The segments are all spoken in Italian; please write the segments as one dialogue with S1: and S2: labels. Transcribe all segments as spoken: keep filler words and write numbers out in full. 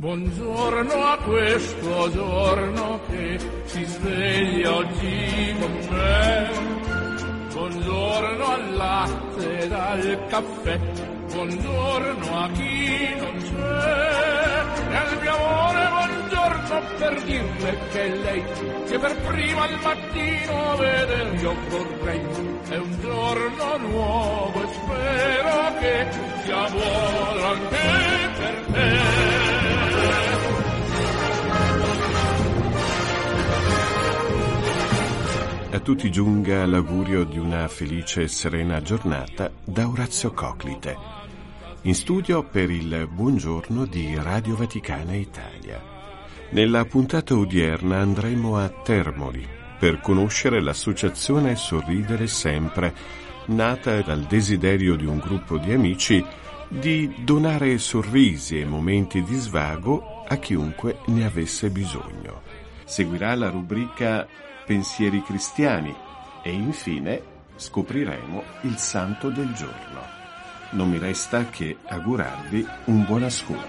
S1: Buongiorno a questo giorno che si sveglia oggi con me. Buongiorno al latte e al caffè. Buongiorno a chi non c'è. E al mio amore buongiorno per dirle che è lei che per prima al mattino vedere io vorrei. È un giorno nuovo e spero che sia buono anche per te.
S2: A tutti giunga l'augurio di una felice e serena giornata da Orazio Coclite, in studio per il Buongiorno di Radio Vaticana Italia. Nella puntata odierna andremo a Termoli per conoscere l'associazione Sorridere Sempre, nata dal desiderio di un gruppo di amici di donare sorrisi e momenti di svago a chiunque ne avesse bisogno. Seguirà la rubrica Pensieri cristiani e infine scopriremo il santo del giorno. Non mi resta che augurarvi un buon ascolto.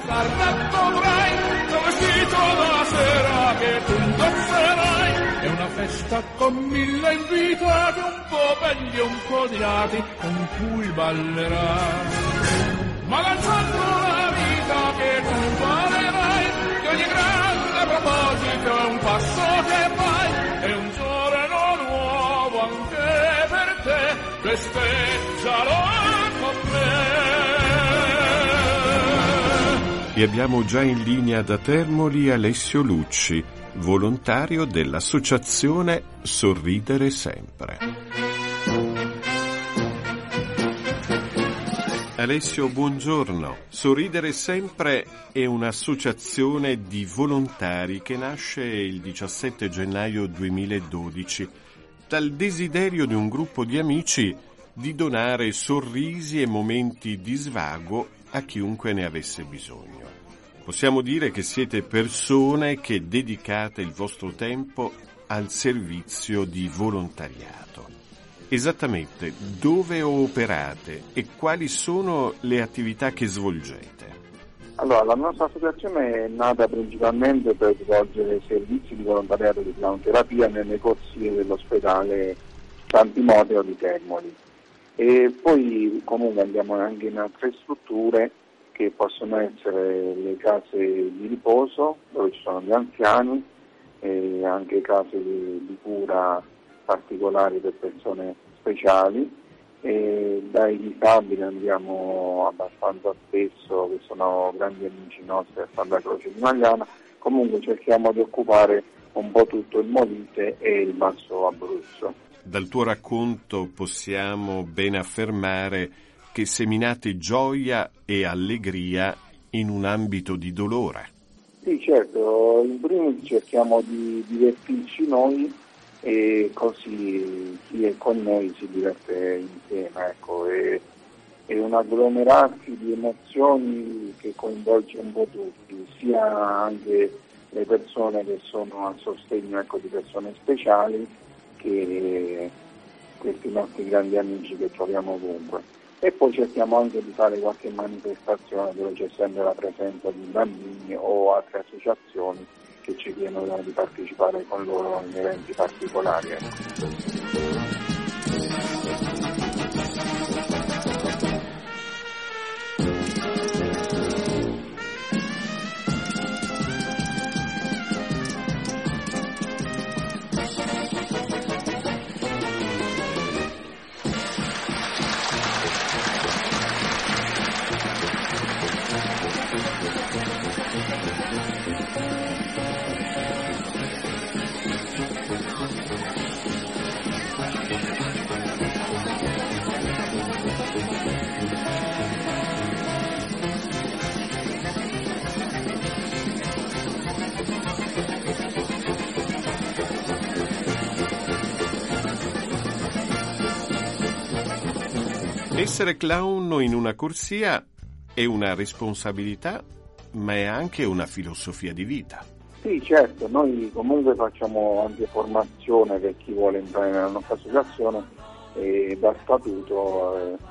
S1: È una festa con mille invitati, un po' belli e un po' dirati, con cui ballerai. Ma lanciando la vita che tu farerai, che ogni grande proposito è un passo che fai. È un giorno nuovo anche per te, festeggialo con me.
S2: E abbiamo già in linea da Termoli Alessio Lucci, volontario dell'associazione Sorridere Sempre. Alessio, buongiorno. Sorridere Sempre è un'associazione di volontari che nasce il diciassette gennaio duemiladodici dal desiderio di un gruppo di amici di donare sorrisi e momenti di svago a chiunque ne avesse bisogno. Possiamo dire che siete persone che dedicate il vostro tempo al servizio di volontariato. Esattamente dove operate e quali sono le attività che svolgete?
S3: Allora, la nostra associazione è nata principalmente per svolgere servizi di volontariato di clownterapia nelle corsie dell'ospedale San Timoteo di Termoli. E poi comunque andiamo anche in altre strutture che possono essere le case di riposo dove ci sono gli anziani e anche case di, di cura particolari per persone speciali, e dai disabili andiamo abbastanza spesso, che sono grandi amici nostri a Santa Croce di Magliana. Comunque cerchiamo di occupare un po' tutto il Molise e il Basso Abruzzo.
S2: Dal tuo racconto possiamo ben affermare che seminate gioia e allegria in un ambito di dolore.
S3: Sì, certo, in primis cerchiamo di divertirci noi e così chi è con noi si diverte insieme, ecco, è, è un agglomerarsi di emozioni che coinvolge un po' tutti, sia anche le persone che sono a sostegno, ecco, di persone speciali, che questi nostri grandi amici che troviamo ovunque. E poi cerchiamo anche di fare qualche manifestazione dove c'è sempre la presenza di bambini o altre associazioni che ci chiedono di partecipare con loro in eventi particolari. Ecco.
S2: Essere clown in una corsia è una responsabilità, ma è anche una filosofia di vita.
S3: Sì, certo, noi comunque facciamo anche formazione per chi vuole entrare nella nostra associazione, e da statuto eh,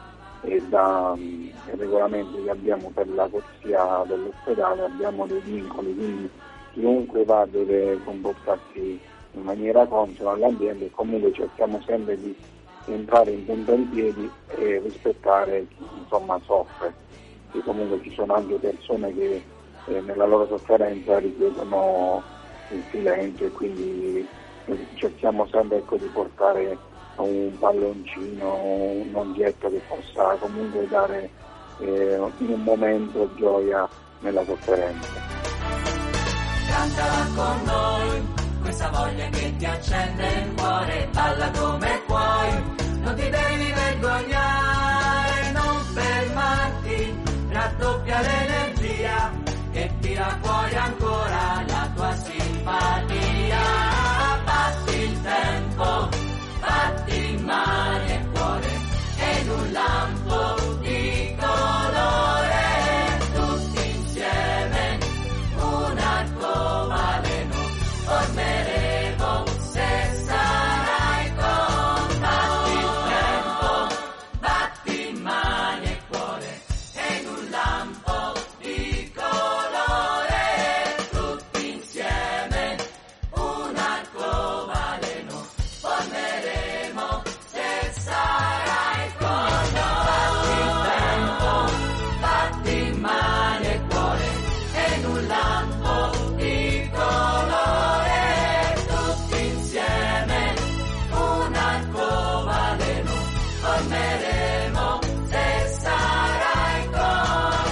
S3: e dai regolamenti che abbiamo per la corsia dell'ospedale abbiamo dei vincoli, quindi chiunque va deve comportarsi in maniera consona all'ambiente e comunque cerchiamo sempre di entrare in punta in piedi e rispettare chi insomma soffre, che comunque ci sono anche persone che eh, nella loro sofferenza richiedono il silenzio e quindi cerchiamo sempre ecco, di portare un palloncino, un oggetto che possa comunque dare eh, in un momento gioia nella sofferenza.
S4: Cantala con noi, questa voglia che ti accende il cuore, balla come puoi, non ti devi vergognare, non fermarti, raddoppia l'energia e tira fuori ancora la tua simpatia. Batti il tempo, batti mani e cuore, e in un lampo di colore, tutti insieme, un arcobaleno, formeremo se sarai con. Batti il tempo, batti mani e cuore, e in un lampo di colore, tutti insieme, un arcobaleno, formeremo se sarai con noi. Batti il tempo, batti mani e cuore, e in un lampo di colore, tutti insieme, un arcobaleno, formeremo se sarai con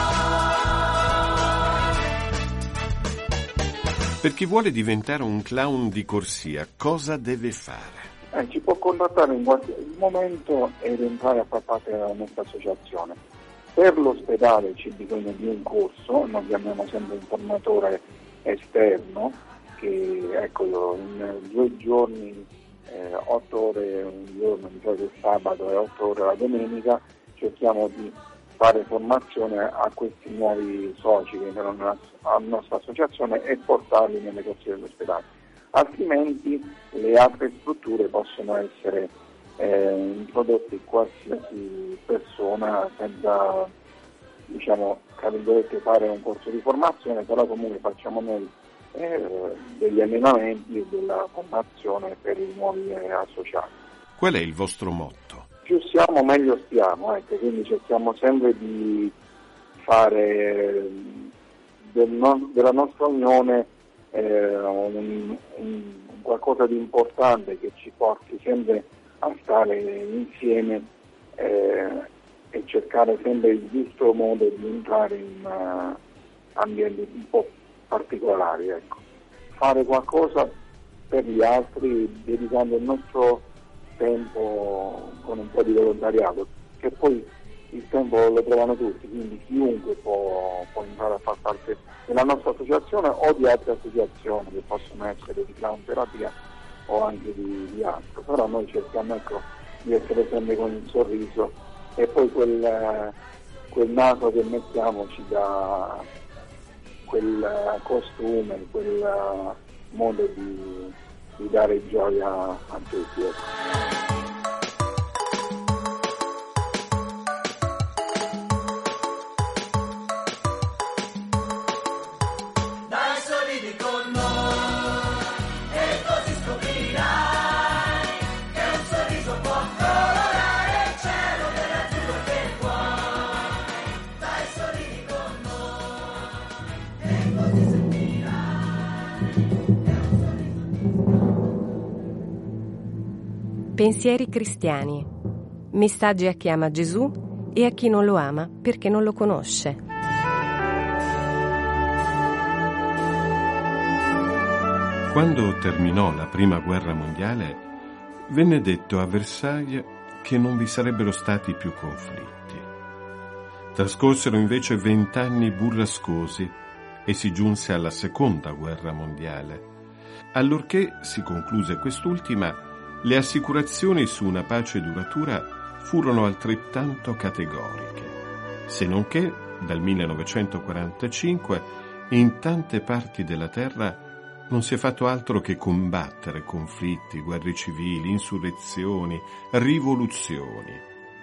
S4: noi.
S2: Per chi vuole diventare un clown di corsia, cosa deve fare?
S3: Eh, ci può contattare in qualche momento ed entrare a far parte della nostra associazione. Per l'ospedale c'è bisogno di un corso, noi chiamiamo sempre un formatore esterno che ecco, in due giorni, eh, otto ore un giorno, di solito il sabato e otto ore la domenica, cerchiamo di fare formazione a questi nuovi soci che entrano nella nostra associazione e portarli nelle corsie dell'ospedale. Altrimenti le altre strutture possono essere eh, introdotte qualsiasi persona senza, diciamo, tra virgolette, fare un corso di formazione, però comunque facciamo noi eh, degli allenamenti e della formazione per i nuovi eh, associati.
S2: Qual è il vostro motto?
S3: Più siamo meglio stiamo, ecco, quindi cerchiamo sempre di fare del no- della nostra unione eh, un, un, qualcosa di importante che ci porti sempre a stare insieme eh, e cercare sempre il giusto modo di entrare in uh, ambienti un po' particolari, ecco. Fare qualcosa per gli altri dedicando il nostro tempo con un po' di volontariato, che poi il tempo lo trovano tutti, quindi chiunque può, può entrare a far parte della nostra associazione o di altre associazioni che possono essere di clown terapia o anche di, di altro, però noi cerchiamo ecco, di essere sempre con il sorriso e poi quel, quel naso che mettiamo ci dà quel costume, quel modo di, di dare gioia a tutti. Ecco.
S5: Pensieri cristiani. Messaggi a chi ama Gesù e a chi non lo ama perché non lo conosce.
S2: Quando terminò la Prima Guerra Mondiale, venne detto a Versailles che non vi sarebbero stati più conflitti. Trascorsero invece vent'anni burrascosi e si giunse alla Seconda Guerra Mondiale. Allorché si concluse quest'ultima, le assicurazioni su una pace duratura furono altrettanto categoriche, se non che dal millenovecentoquarantacinque in tante parti della terra non si è fatto altro che combattere conflitti, guerre civili, insurrezioni, rivoluzioni.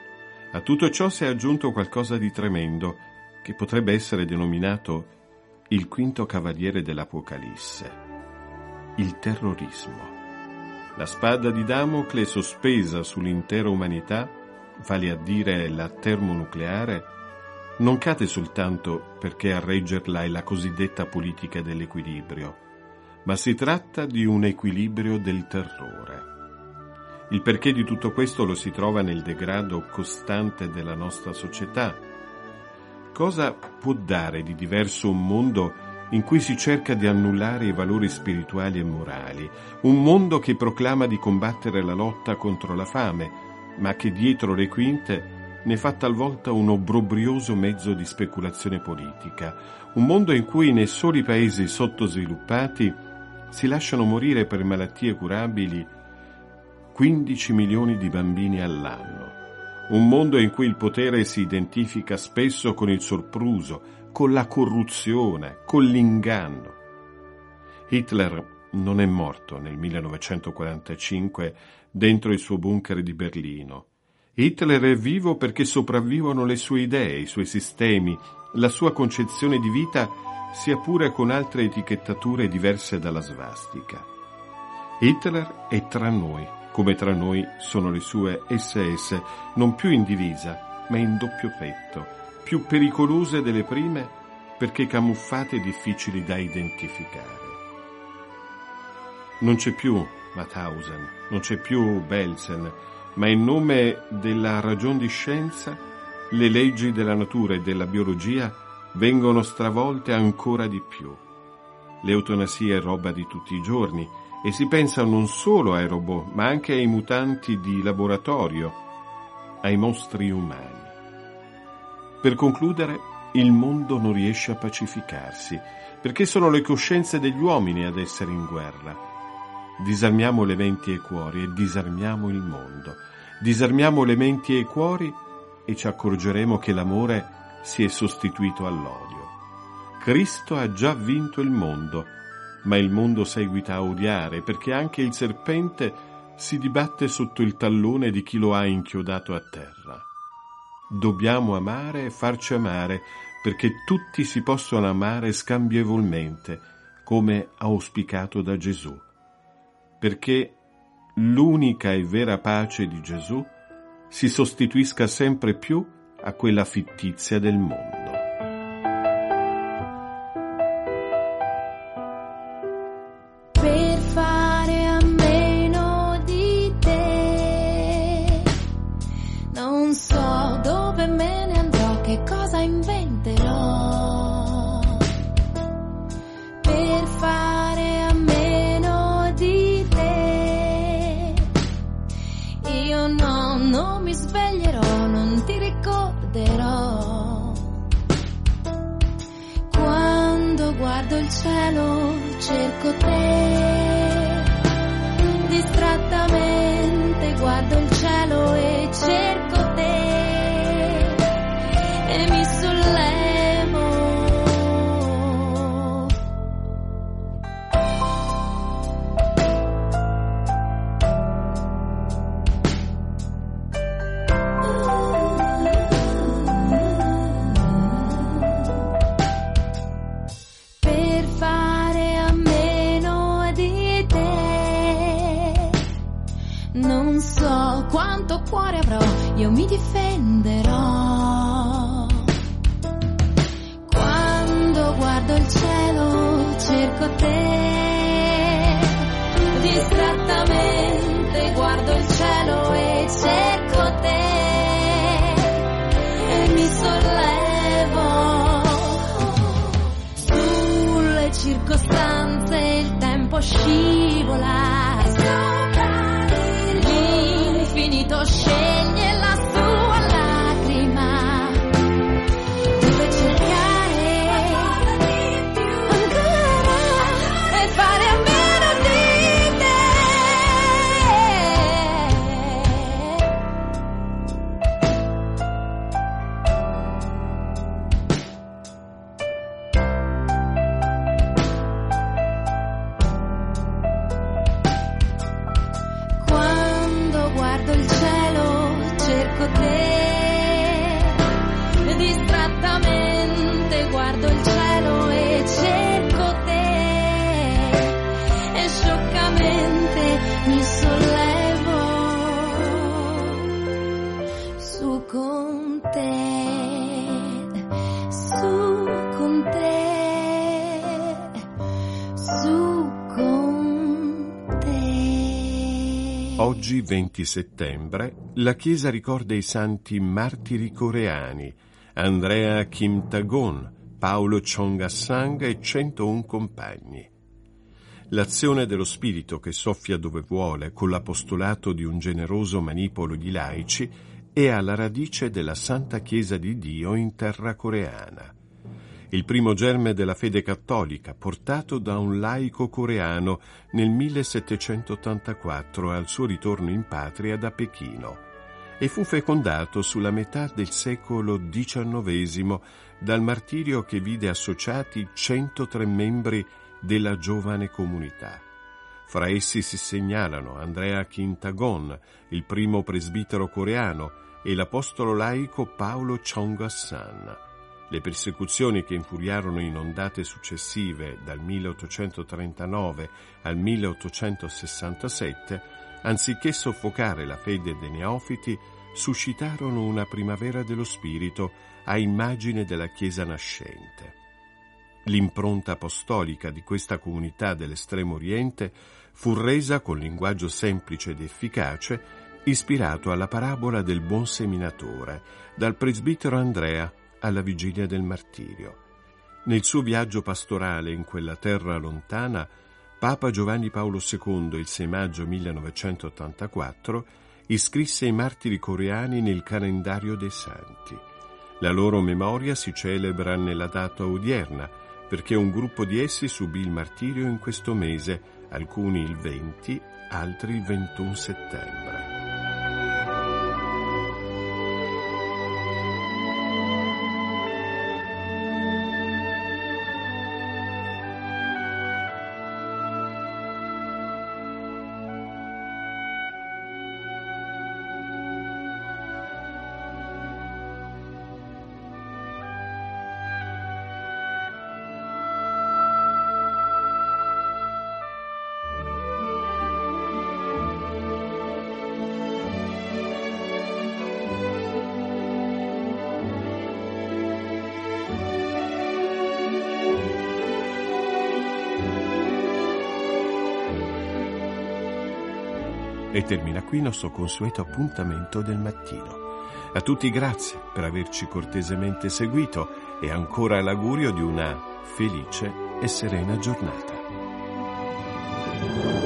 S2: A tutto ciò si è aggiunto qualcosa di tremendo che potrebbe essere denominato il quinto cavaliere dell'Apocalisse, il terrorismo. La spada di Damocle sospesa sull'intera umanità, vale a dire la termonucleare, non cade soltanto perché a reggerla è la cosiddetta politica dell'equilibrio, ma si tratta di un equilibrio del terrore. Il perché di tutto questo lo si trova nel degrado costante della nostra società. Cosa può dare di diverso un mondo in cui si cerca di annullare i valori spirituali e morali, un mondo che proclama di combattere la lotta contro la fame, ma che dietro le quinte ne fa talvolta un obbrobrioso mezzo di speculazione politica, un mondo in cui nei soli paesi sottosviluppati si lasciano morire per malattie curabili quindici milioni di bambini all'anno, un mondo in cui il potere si identifica spesso con il sopruso, con la corruzione, con l'inganno. Hitler non è morto nel millenovecentoquarantacinque dentro il suo bunker di Berlino. Hitler è vivo perché sopravvivono le sue idee, i suoi sistemi, la sua concezione di vita, sia pure con altre etichettature diverse dalla svastica. Hitler è tra noi, come tra noi sono le sue esse esse, non più in divisa, ma in doppio petto, più pericolose delle prime perché camuffate e difficili da identificare. Non c'è più Mauthausen, non c'è più Belsen, ma in nome della ragion di scienza le leggi della natura e della biologia vengono stravolte ancora di più. L'eutanasia è roba di tutti i giorni e si pensa non solo ai robot, ma anche ai mutanti di laboratorio, ai mostri umani. Per concludere, il mondo non riesce a pacificarsi, perché sono le coscienze degli uomini ad essere in guerra. Disarmiamo le menti e i cuori e disarmiamo il mondo. Disarmiamo le menti e i cuori e ci accorgeremo che l'amore si è sostituito all'odio. Cristo ha già vinto il mondo, ma il mondo seguita a odiare, perché anche il serpente si dibatte sotto il tallone di chi lo ha inchiodato a terra. Dobbiamo amare e farci amare, perché tutti si possono amare scambievolmente, come auspicato da Gesù. Perché l'unica e vera pace di Gesù si sostituisca sempre più a quella fittizia del mondo.
S6: Per fare a meno di te, non so dove me ne andrò, che cosa inventerò. Per fare a meno di te, io no, non mi sveglierò, non ti ricorderò. Quando guardo il cielo cerco te, distrattamente guardo il cielo e cerco te e mi sollevo. Per fare a meno di te, non so quanto cuore avrò, io mi difenderò. Quando guardo il cielo cerco te, distrattamente guardo il cielo e cerco te e mi sollevo. Sulle circostanze il tempo scivola, l'infinito sceglie la sua lacrima, dove cercare ancora e fare a meno di Quando guardo il cielo cerco te,
S2: Oggi, venti settembre, la Chiesa ricorda i santi martiri coreani, Andrea Kim Tagon, Paolo Chung-Assang e centouno compagni. L'azione dello Spirito che soffia dove vuole, con l'apostolato di un generoso manipolo di laici, è alla radice della Santa Chiesa di Dio in terra coreana. Il primo germe della fede cattolica, portato da un laico coreano nel millesettecentottantaquattro al suo ritorno in patria da Pechino, e fu fecondato sulla metà del secolo diciannovesimo dal martirio che vide associati centotré membri della giovane comunità. Fra essi si segnalano Andrea Kim Tagon, il primo presbitero coreano, e l'apostolo laico Paolo Chung-Assang. Le persecuzioni che infuriarono in ondate successive dal milleottocentotrentanove al milleottocentosessantasette, anziché soffocare la fede dei neofiti, suscitarono una primavera dello spirito a immagine della Chiesa nascente. L'impronta apostolica di questa comunità dell'Estremo Oriente fu resa con linguaggio semplice ed efficace, ispirato alla parabola del buon seminatore, dal presbitero Andrea alla vigilia del martirio. Nel suo viaggio pastorale in quella terra lontana, Papa Giovanni Paolo secondo, il sei maggio millenovecentottantaquattro, iscrisse i martiri coreani nel calendario dei santi. La loro memoria si celebra nella data odierna, perché un gruppo di essi subì il martirio in questo mese, alcuni il venti, altri il ventuno settembre. E termina qui il nostro consueto appuntamento del mattino. A tutti grazie per averci cortesemente seguito e ancora l'augurio di una felice e serena giornata.